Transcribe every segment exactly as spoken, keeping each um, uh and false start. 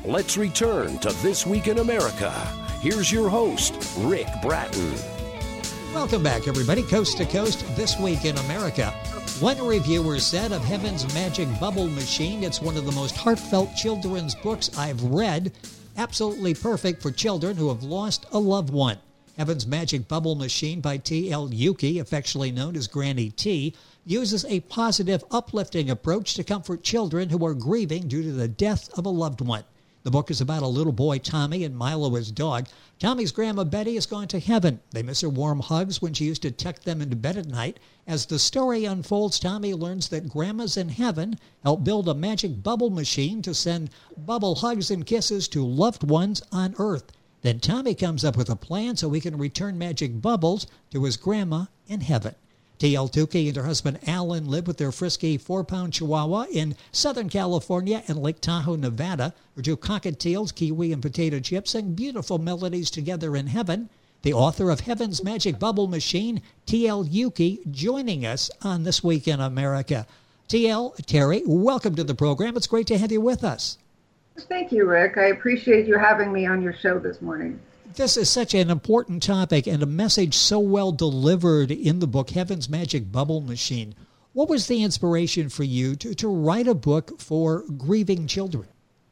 Let's return to This Week in America. Here's your host, Rick Bratton. Welcome back, everybody. Coast to Coast, This Week in America. One reviewer said of Heaven's Magic Bubble Machine, it's one of the most heartfelt children's books I've read. Absolutely perfect for children who have lost a loved one. Heaven's Magic Bubble Machine by T L Yuki, affectionately known as Granny T, uses a positive, uplifting approach to comfort children who are grieving due to the death of a loved one. The book is about a little boy, Tommy, and Milo, his dog. Tommy's grandma, Betty, has gone to heaven. They miss her warm hugs when she used to tuck them into bed at night. As the story unfolds, Tommy learns that grandmas in heaven help build a magic bubble machine to send bubble hugs and kisses to loved ones on Earth. Then Tommy comes up with a plan so he can return magic bubbles to his grandma in heaven. T L Yuki and her husband Alan live with their frisky four-pound chihuahua in Southern California and Lake Tahoe, Nevada. Her two cockatiels, Kiwi and Potato Chip, sing beautiful melodies together in heaven. The author of Heaven's Magic Bubble Machine, T L Yuki, joining us on This Week in America. T L, Terry, welcome to the program. It's great to have you with us. Thank you, Rick. I appreciate you having me on your show this morning. This is such an important topic and a message so well delivered in the book, Heaven's Magic Bubble Machine. What was the inspiration for you to, to write a book for grieving children?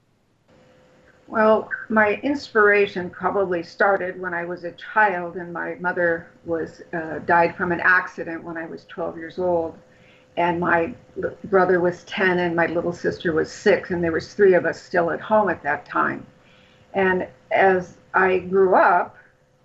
Well, my inspiration probably started when I was a child and my mother was uh, died from an accident when I was twelve years old. And my brother was ten and my little sister was six, and there was three of us still at home at that time. And as I grew up,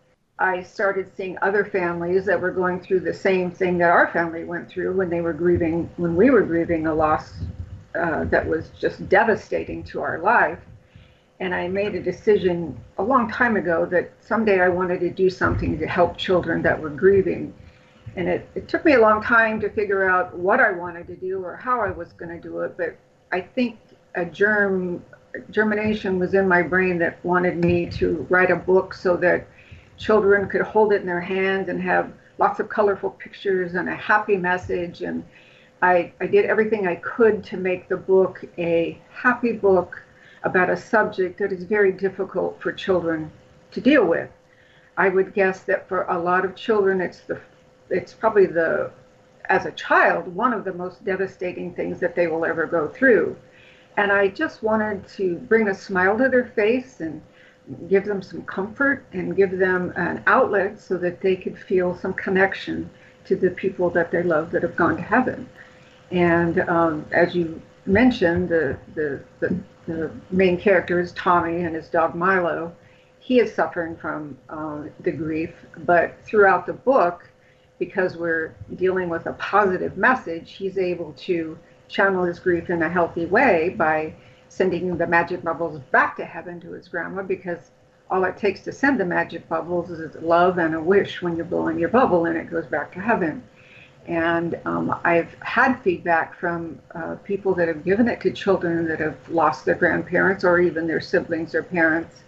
I started seeing other families that were going through the same thing that our family went through when they were grieving, when we were grieving a loss uh, that was just devastating to our life. And I made a decision a long time ago that someday I wanted to do something to help children that were grieving. And it, it took me a long time to figure out what I wanted to do or how I was going to do it. But I think a germ, germination was in my brain that wanted me to write a book so that children could hold it in their hands and have lots of colorful pictures and a happy message. And I, I did everything I could to make the book a happy book about a subject that is very difficult for children to deal with. I would guess that for a lot of children, it's the it's probably the, as a child, one of the most devastating things that they will ever go through. And I just wanted to bring a smile to their face and give them some comfort and give them an outlet so that they could feel some connection to the people that they love that have gone to heaven. And um, as you mentioned, the, the, the, the main character is Tommy and his dog Milo. He is suffering from uh, the grief, but throughout the book, because we're dealing with a positive message, he's able to channel his grief in a healthy way by sending the magic bubbles back to heaven to his grandma, because all it takes to send the magic bubbles is love and a wish when you're blowing your bubble and it goes back to heaven. And um, I've had feedback from uh, people that have given it to children that have lost their grandparents or even their siblings or parents.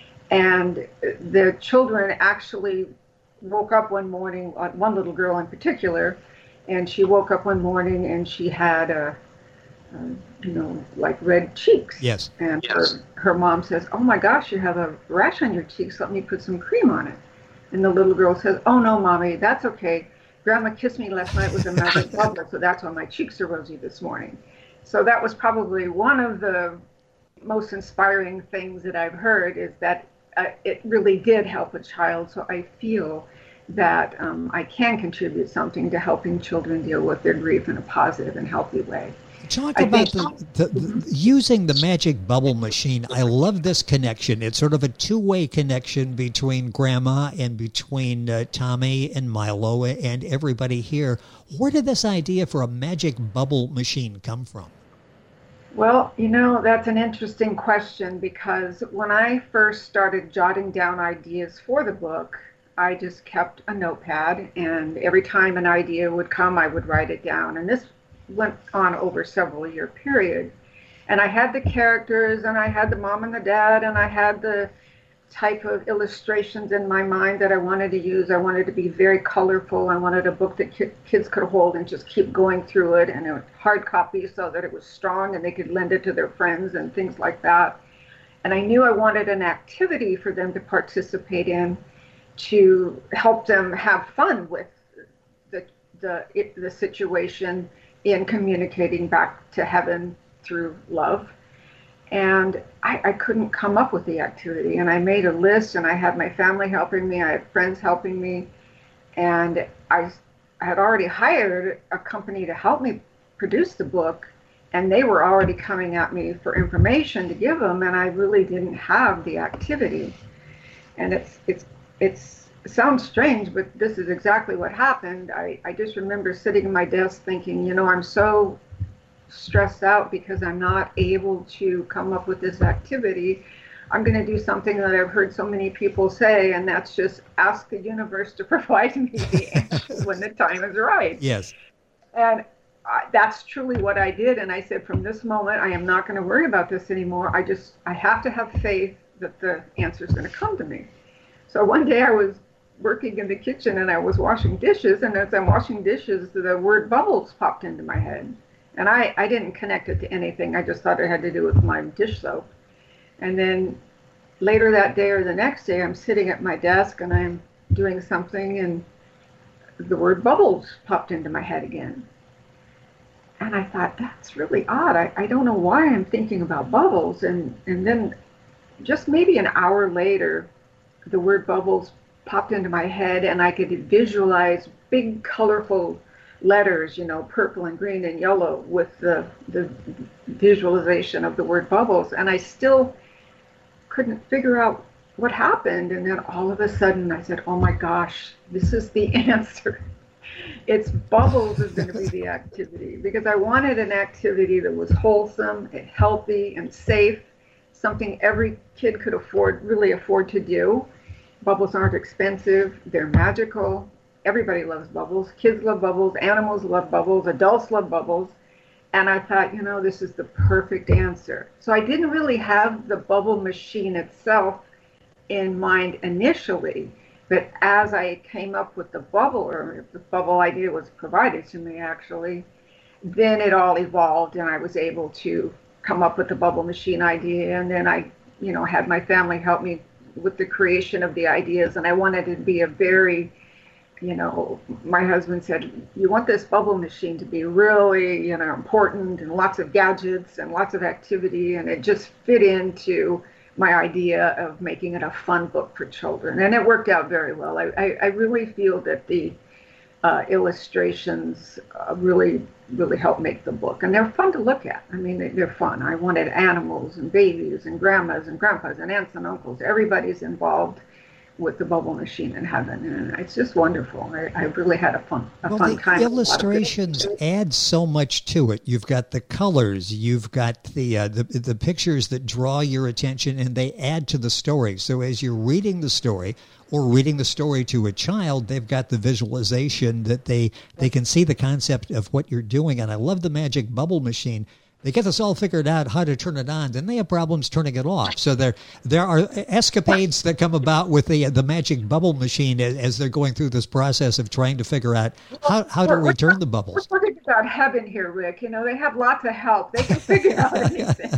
And the children actually woke up one morning, one little girl in particular, and she woke up one morning and she had a, a you know, like red cheeks. Yes. And yes. Her, her mom says, "Oh my gosh, you have a rash on your cheeks. Let me put some cream on it." And the little girl says, "Oh no, Mommy, that's okay. Grandma kissed me last night with a magic bubble, so that's why my cheeks are rosy this morning." So that was probably one of the most inspiring things that I've heard, is that uh, it really did help a child. So I feel that um, I can contribute something to helping children deal with their grief in a positive and healthy way. Talk I about think, the, the, the, using the magic bubble machine. I love this connection. It's sort of a two-way connection between Grandma and between uh, Tommy and Milo and everybody here. Where did this idea for a magic bubble machine come from? Well, you know, that's an interesting question, because when I first started jotting down ideas for the book, I just kept a notepad, and every time an idea would come, I would write it down. And this went on over several year period. And I had the characters, and I had the mom and the dad, and I had the type of illustrations in my mind that I wanted to use. I wanted to be very colorful. I wanted a book that ki- kids could hold and just keep going through it, and a hard copy so that it was strong and they could lend it to their friends and things like that. And I knew I wanted an activity for them to participate in to help them have fun with the the, it, the situation in communicating back to heaven through love. And I, I couldn't come up with the activity. And I made a list, and I had my family helping me. I had friends helping me. And I, I had already hired a company to help me produce the book. And they were already coming at me for information to give them. And I really didn't have the activity. And it's, it's, it's, it sounds strange, but this is exactly what happened. I, I just remember sitting at my desk thinking, you know, I'm so stressed out because I'm not able to come up with this activity. I'm going to do something that I've heard so many people say, and that's just ask the universe to provide me the answer when the time is right. Yes. And I, that's truly what I did. And I said, from this moment, I am not going to worry about this anymore. I just, I have to have faith that the answer is going to come to me. So one day I was working in the kitchen and I was washing dishes, and as I'm washing dishes, the word bubbles popped into my head. And I, I didn't connect it to anything. I just thought it had to do with my dish soap. And then later that day or the next day, I'm sitting at my desk and I'm doing something, and the word bubbles popped into my head again. And I thought, that's really odd. I, I don't know why I'm thinking about bubbles. And, and then just maybe an hour later, the word bubbles popped into my head, and I could visualize big, colorful letters, you know, purple and green and yellow with the the visualization of the word bubbles. And I still couldn't figure out what happened. And then all of a sudden I said, oh my gosh, this is the answer. It's bubbles is going to be the activity, because I wanted an activity that was wholesome and healthy and safe, something every kid could afford, really afford to do. Bubbles aren't expensive. They're magical. Everybody loves bubbles. Kids love bubbles. Animals love bubbles. Adults love bubbles. And I thought, you know, this is the perfect answer. So I didn't really have the bubble machine itself in mind initially. But as I came up with the bubble, or the bubble idea was provided to me actually, then it all evolved, and I was able to come up with the bubble machine idea. And then I, you know, had my family help me with the creation of the ideas. And I wanted it to be a very, you know, my husband said, you want this bubble machine to be really, you know, important, and lots of gadgets and lots of activity. And it just fit into my idea of making it a fun book for children. And it worked out very well. I, I, I really feel that the uh, illustrations uh, really, really helped make the book. And they're fun to look at. I mean, they, they're fun. I wanted animals and babies and grandmas and grandpas and aunts and uncles. Everybody's involved with the bubble machine in heaven, and it's just wonderful. I, I really had a fun, a well, fun the time. Illustrations add so much to it. You've got the colors, you've got the, uh, the the pictures that draw your attention, and they add to the story. So as you're reading the story or reading the story to a child, they've got the visualization that they they can see the concept of what you're doing. And I love the magic bubble machine. They get this all figured out how to turn it on, then they have problems turning it off. So there there are escapades that come about with the the magic bubble machine as, as they're going through this process of trying to figure out how, how to we're, return we're, the bubbles. We're talking about heaven here, Rick. You know, they have lots of help. They can figure out anything.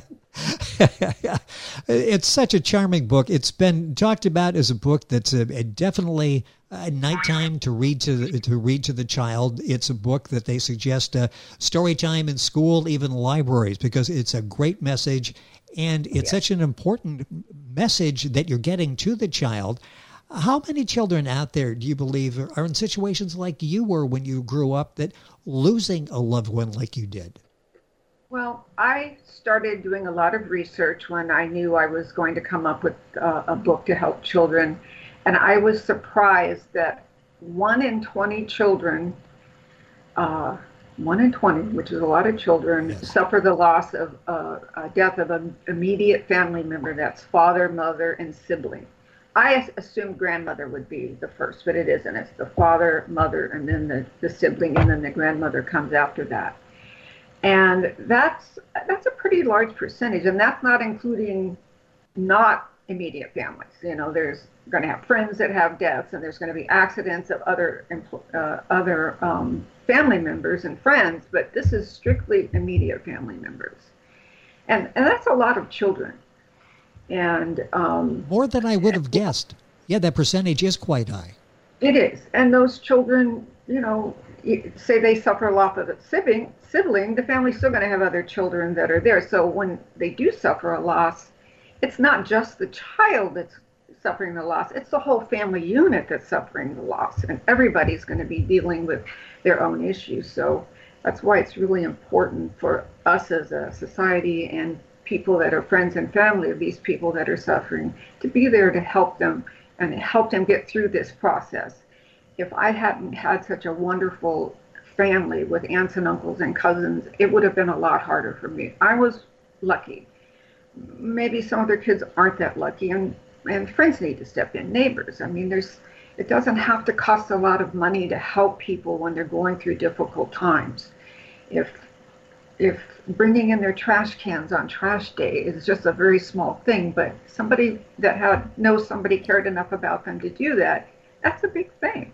It's such a charming book. It's been talked about as a book that's a, a definitely a nighttime to read to the, to read to the child. It's a book that they suggest uh, story time in school, even libraries, because it's a great message, and it's yeah. such an important message that you're getting to the child. How many children out there do you believe are in situations like you were when you grew up, that losing a loved one like you did? Well, I started doing a lot of research when I knew I was going to come up with uh, a book to help children. And I was surprised that one in twenty children, uh, one in twenty, which is a lot of children, yes. suffer the loss of uh, a death of an immediate family member. That's father, mother, and sibling. I assumed grandmother would be the first, but it isn't. It's the father, mother, and then the, the sibling, and then the grandmother comes after that. And that's that's a pretty large percentage, and that's not including not immediate families. You know, there's going to have friends that have deaths, and there's going to be accidents of other uh, other um, family members and friends, but this is strictly immediate family members. And, and that's a lot of children. And um, more than I would have guessed. Yeah, that percentage is quite high. It is. And those children, you know, say they suffer a loss of a sibling, sibling, the family's still going to have other children that are there. So when they do suffer a loss, it's not just the child that's suffering the loss, it's the whole family unit that's suffering the loss. And everybody's going to be dealing with their own issues. So that's why it's really important for us as a society and people that are friends and family of these people that are suffering to be there to help them and help them get through this process. If I hadn't had such a wonderful family with aunts and uncles and cousins, it would have been a lot harder for me. I was lucky. Maybe some other kids aren't that lucky, and, and friends need to step in, neighbors. I mean, there's it doesn't have to cost a lot of money to help people when they're going through difficult times. If if bringing in their trash cans on trash day is just a very small thing, but somebody that had knows somebody cared enough about them to do that, that's a big thing.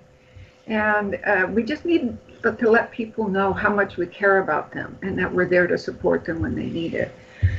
And uh, we just need to let people know how much we care about them and that we're there to support them when they need it.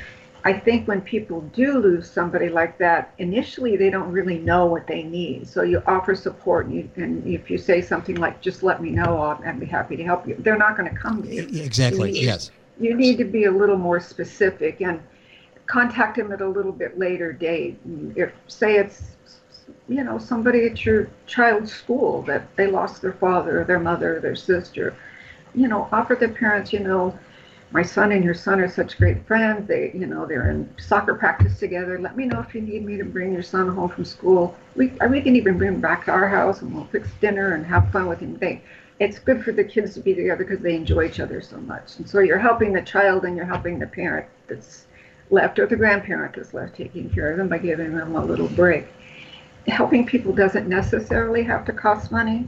I think when people do lose somebody like that, initially they don't really know what they need. So you offer support, and, you, and if you say something like, just let me know, I'll, I'd be happy to help you, they're not going to come to you. Exactly, you need, yes. You need to be a little more specific and contact them at a little bit later date. If, say it's, you know, somebody at your child's school that they lost their father or their mother or their sister, you know, offer the parents, you know, my son and your son are such great friends. They, you know, they're in soccer practice together. Let me know if you need me to bring your son home from school. We we can even bring him back to our house and we'll fix dinner and have fun with him. They, it's good for the kids to be together because they enjoy each other so much. And so you're helping the child and you're helping the parent that's left or the grandparent that's left, taking care of them by giving them a little break. Helping people doesn't necessarily have to cost money,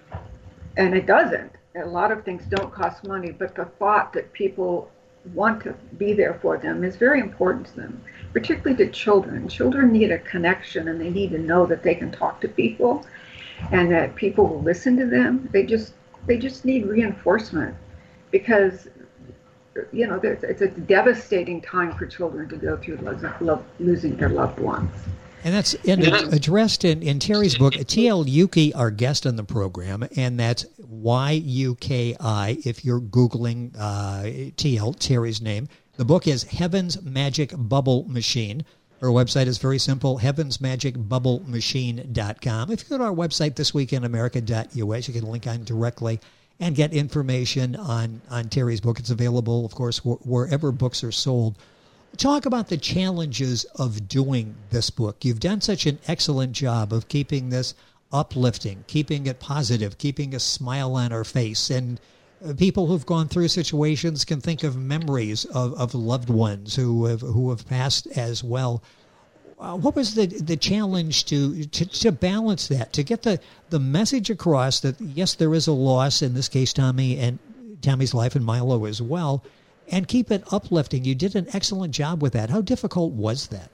and it doesn't. A lot of things don't cost money, but the thought that people want to be there for them is very important to them, particularly to children. Children need a connection, and they need to know that they can talk to people and that people will listen to them. They just they just need reinforcement because, you know, it's a devastating time for children to go through losing their loved ones. And that's in, addressed in, in Terry's book. T L Yuki, our guest on the program, and that's Y U K I if you're Googling uh, T L, Terry's name. The book is Heaven's Magic Bubble Machine. Her website is very simple, heavens magic bubble machine dot com. If you go to our website, this week in america dot u s, you can link on directly and get information on, on Terry's book. It's available, of course, wh- wherever books are sold. Talk about the challenges of doing this book. You've done such an excellent job of keeping this uplifting, keeping it positive, keeping a smile on our face. And people who've gone through situations can think of memories of, of loved ones who have who have passed as well. Uh, what was the the challenge to, to, to balance that, to get the, the message across that, yes, there is a loss, in this case, Tommy and Tommy's life and Milo as well, and keep it uplifting? You did an excellent job with that. How difficult was that?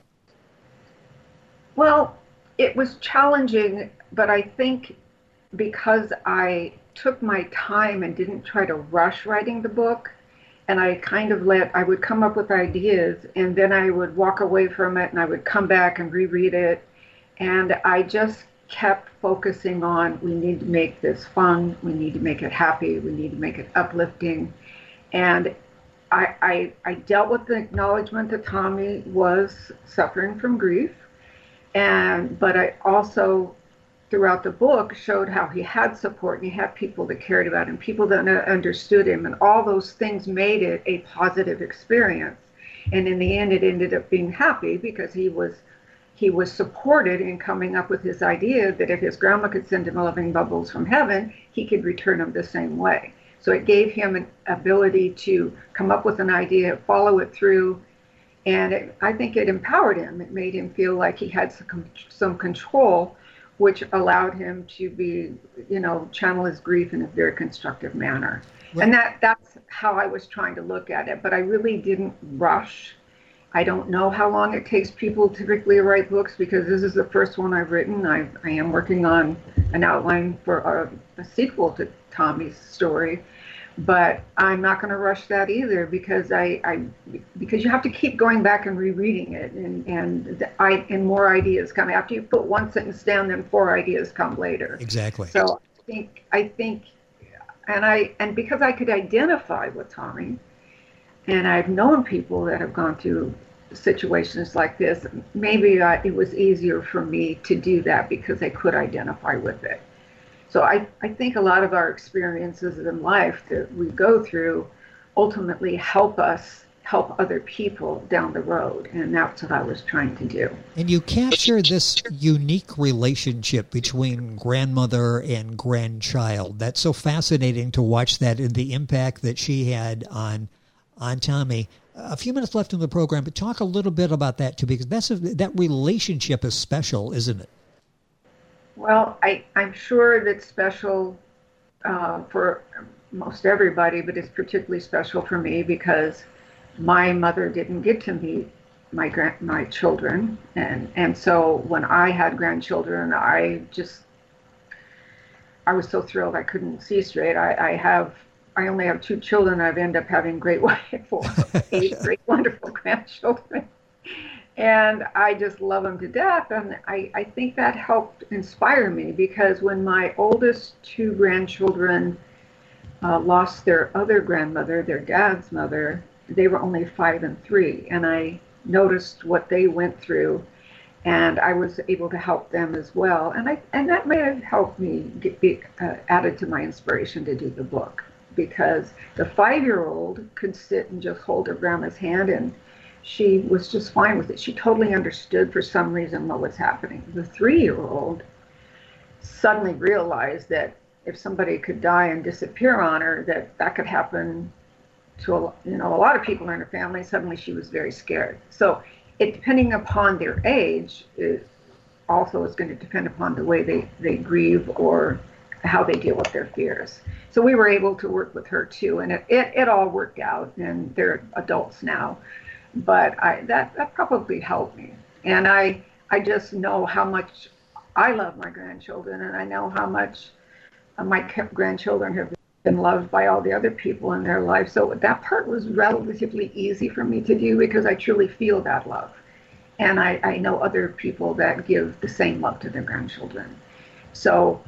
Well, it was challenging, but I think because I took my time and didn't try to rush writing the book, and I kind of let, I would come up with ideas, and then I would walk away from it, and I would come back and reread it, and I just kept focusing on, we need to make this fun, we need to make it happy, we need to make it uplifting. And I, I, I dealt with the acknowledgement that Tommy was suffering from grief, and but I also, throughout the book, showed how he had support and he had people that cared about him, people that understood him, and all those things made it a positive experience. And in the end, it ended up being happy because he was he was supported in coming up with his idea that if his grandma could send him loving bubbles from heaven, he could return them the same way. So it gave him an ability to come up with an idea, follow it through, and it, I think it empowered him. It made him feel like he had some, some control, which allowed him to be, you know, channel his grief in a very constructive manner. Right. And that that's how I was trying to look at it, but I really didn't rush. I don't know how long it takes people typically to write books because this is the first one I've written. I, I am working on an outline for a, a sequel to Tommy's story. But I'm not going to rush that either, because I, I because you have to keep going back and rereading it, and and I and more ideas come after you put one sentence down. Then four ideas come later. Exactly. So I think I think, and I and because I could identify with Tommy, and I've known people that have gone through situations like this, maybe I, it was easier for me to do that because I could identify with it. So I, I think a lot of our experiences in life that we go through ultimately help us help other people down the road. And that's what I was trying to do. And you capture this unique relationship between grandmother and grandchild. That's so fascinating to watch that and the impact that she had on on Tommy. A few minutes left in the program, but talk a little bit about that too, because that's a, that relationship is special, isn't it? Well, I, I'm sure that's special uh, for most everybody, but it's particularly special for me because my mother didn't get to meet my grand, my children, and and so when I had grandchildren, I just I was so thrilled I couldn't see straight. I, I have I only have two children. I've ended up having great four, eight great wonderful grandchildren. And I just love them to death. And I, I think that helped inspire me, because when my oldest two grandchildren uh, lost their other grandmother, their dad's mother, they were only five and three. And I noticed what they went through, and I was able to help them as well. And I and that may have helped me get be, uh, added to my inspiration to do the book, because the five-year-old could sit and just hold her grandma's hand, and she was just fine with it. She totally understood for some reason what was happening. The three-year-old suddenly realized that if somebody could die and disappear on her, that that could happen to a, you know, a lot of people in her family. Suddenly she was very scared. So it, depending upon their age, it also is going to depend upon the way they, they grieve or how they deal with their fears. So we were able to work with her too, and it, it, it all worked out, and they're adults now. But I, that, that probably helped me. And I I just know how much I love my grandchildren, and I know how much my grandchildren have been loved by all the other people in their life. So that part was relatively easy for me to do, because I truly feel that love. And I, I know other people that give the same love to their grandchildren. So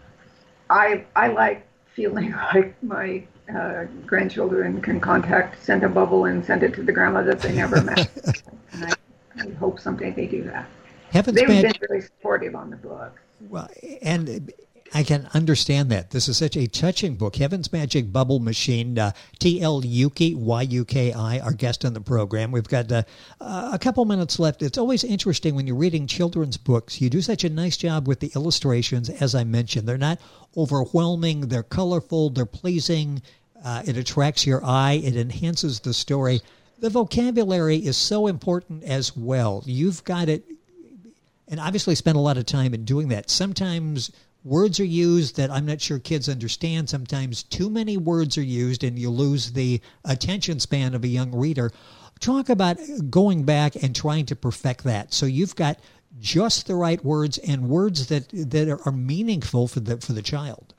I I like feeling like my Uh, grandchildren can contact, send a bubble and send it to the grandma that they never met. And I, I hope someday they do that. Heaven's They've Mag- been very supportive on the book. Well, and I can understand that. This is such a touching book. Heaven's Magic Bubble Machine. uh, T L Yuki, Y U K I, our guest on the program. We've got uh, a couple minutes left. It's always interesting when you're reading children's books. You do such a nice job with the illustrations, as I mentioned. They're not overwhelming. They're colorful. They're pleasing. Uh, it attracts your eye. It enhances the story. The vocabulary is so important as well. You've got it, and obviously spent a lot of time in doing that. Sometimes words are used that I'm not sure kids understand. Sometimes too many words are used, and you lose the attention span of a young reader. Talk about going back and trying to perfect that. So you've got just the right words, and words that that are meaningful for the for the child.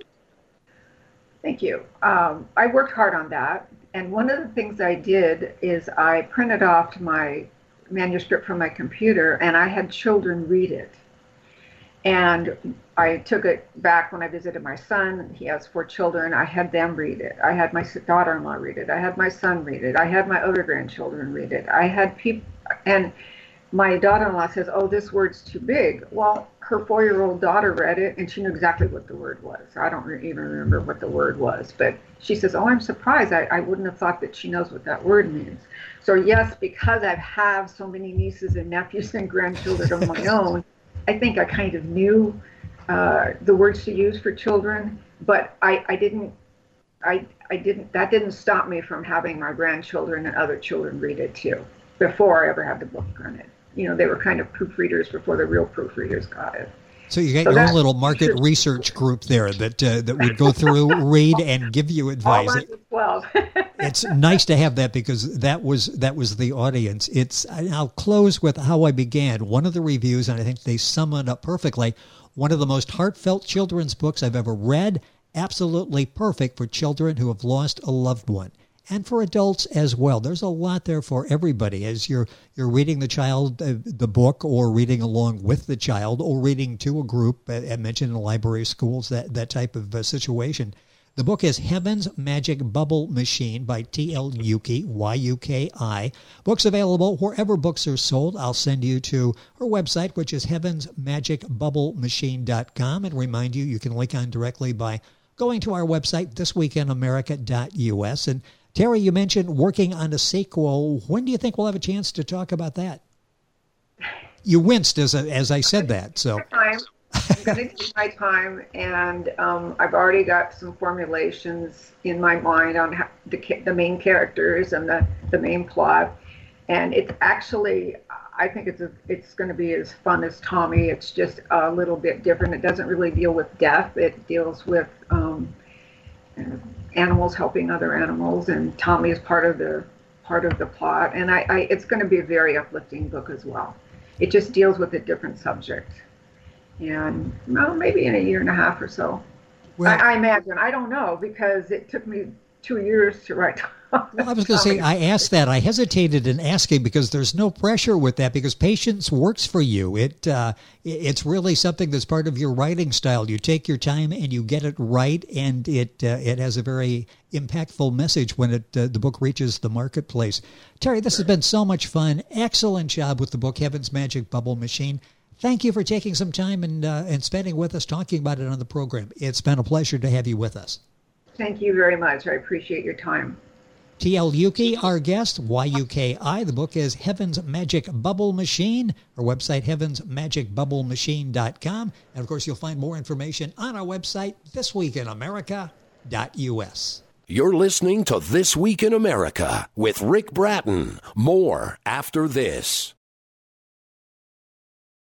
Thank you. Um, I worked hard on that. And one of the things I did is I printed off my manuscript from my computer, and I had children read it. And I took it back when I visited my son. He has four children. I had them read it. I had my daughter-in-law read it. I had my son read it. I had my other grandchildren read it. I had people, and my daughter-in-law says, "Oh, this word's too big." Well, her four-year-old daughter read it, and she knew exactly what the word was. I don't even remember what the word was, but she says, "Oh, I'm surprised. I, I wouldn't have thought that she knows what that word means." So yes, because I have so many nieces and nephews and grandchildren of my own, I think I kind of knew uh, the words to use for children, but I, I didn't, I, I didn't, that didn't stop me from having my grandchildren and other children read it too, before I ever had the book printed. You know, they were kind of proofreaders before the real proofreaders got it. So you got so your own little market research group there that uh, that would go through, read, and give you advice. Well, it's nice to have that, because that was that was the audience. It's I'll close with how I began. One of the reviews, and I think they sum it up perfectly. One of the most heartfelt children's books I've ever read absolutely perfect for children who have lost a loved one. And for adults as well. There's a lot there for everybody as you're you're reading the child uh, the book, or reading along with the child, or reading to a group. uh, I mentioned in the library, schools, that, that type of uh, situation. The book is Heaven's Magic Bubble Machine by T L Yuki, Y U K I. Books available wherever books are sold. I'll send you to her website, which is heavens magic bubble machine dot com, and remind you, you can link on directly by going to our website, this week in america dot u s. And Terry, you mentioned working on a sequel. When do you think we'll have a chance to talk about that? You winced as a, as I said that. So I'm going to take my time, and um, I've already got some formulations in my mind on how the, the main characters and the, the main plot. And it's actually, I think it's a, it's going to be as fun as Tommy. It's just a little bit different. It doesn't really deal with death. It deals with um, animals helping other animals, and Tommy is part of the part of the plot. And I, I it's going to be a very uplifting book as well. It just deals with a different subject. And well, maybe in a year and a half or so. Well, I, I imagine. I don't know, because it took me two years to write. Well, I was going to say, I asked that. I hesitated in asking because there's no pressure with that, because patience works for you. It uh, it's really something that's part of your writing style. You take your time and you get it right, and it uh, it has a very impactful message when it uh, the book reaches the marketplace. Terry, this has been so much fun. Excellent job with the book, Heaven's Magic Bubble Machine. Thank you for taking some time and uh, and spending with us, talking about it on the program. It's been a pleasure to have you with us. Thank you very much. I appreciate your time. T L Yuki, our guest, Y U K I. The book is Heaven's Magic Bubble Machine. Our website, heavens magic bubble machine dot com. And, of course, you'll find more information on our website, this week in america dot u s. You're listening to This Week in America with Rick Bratton. More after this.